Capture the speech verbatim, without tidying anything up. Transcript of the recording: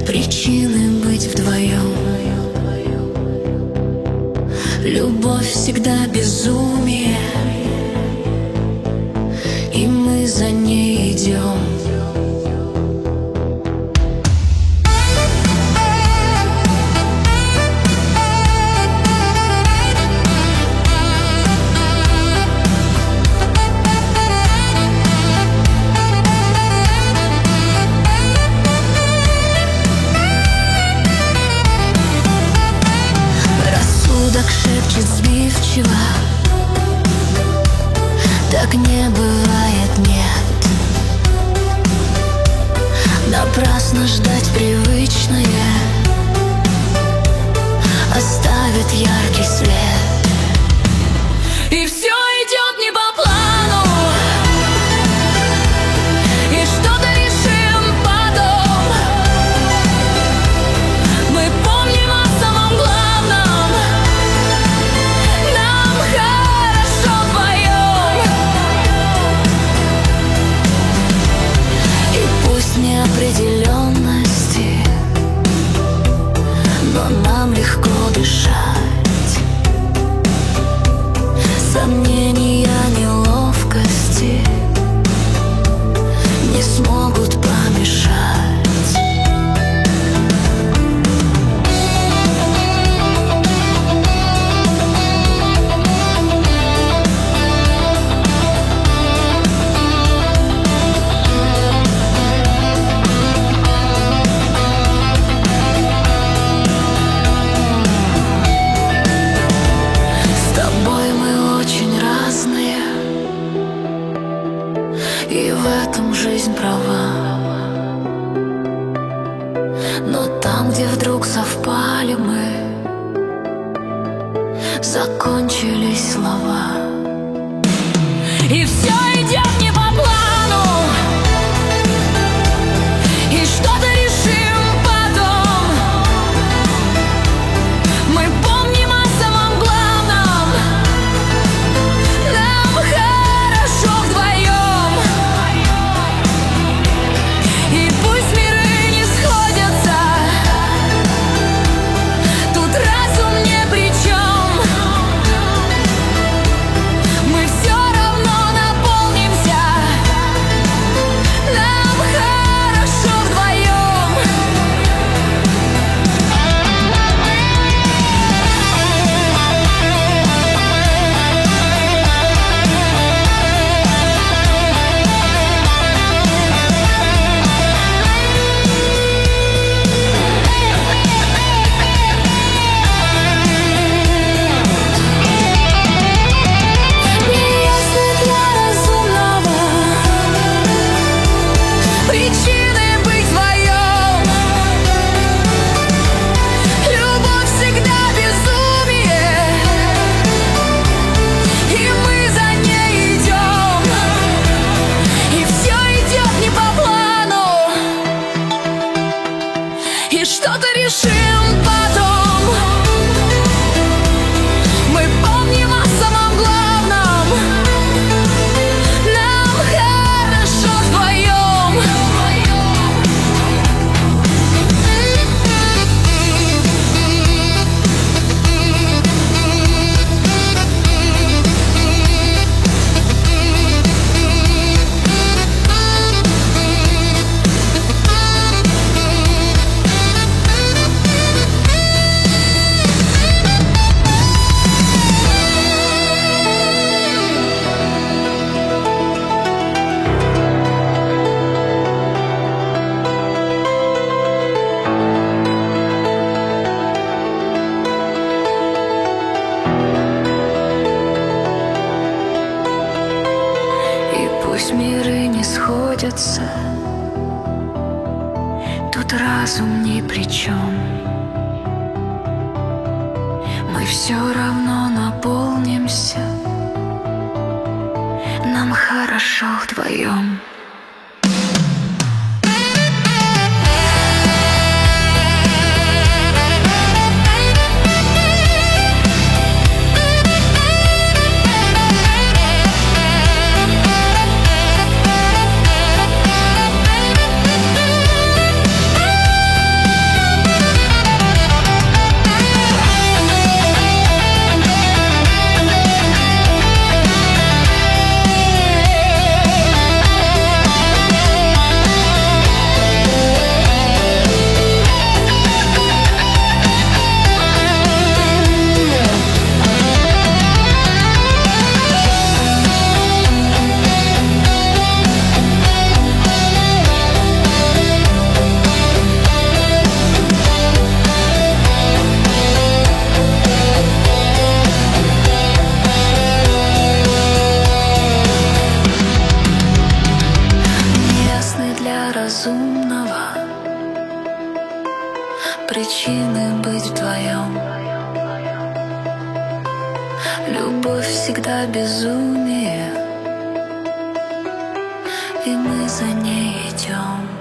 причины быть вдвоем. Любовь всегда безумие, и мы за ней идем. Шепчет сбивчиво: так не бывает, нет. Напрасно ждать привычное оставит яркий след. И все идет не по плану, и что-то решим потом. Мы помним о самом главном: нам хорошо вдвоем. И пусть неопределенности, но нам легко дышать. Сомнения, неловкости не смогут помешать. И в этом жизнь права. Но там, где вдруг совпали мы, закончились слова. И все идет не по плану, и что-то решим потом. Мы помним о самом главном: нам хорошо вдвоем. И пусть миры не сходятся, тут разум не при чем. Мы все равно наполнимся, нам хорошо вдвоем. Неясно для разумного причины быть вдвоем. Любовь всегда безумие, и мы за ней идем. И все идет не по плану, и что-то решим потом. Мы помним о самом главном: нам хорошо вдвоем. И пусть миры не сходятся, тут разум ни при чем. Мы все равно наполнимся, нам хорошо вдвоем. Любовь всегда безумие, и мы за ней идем.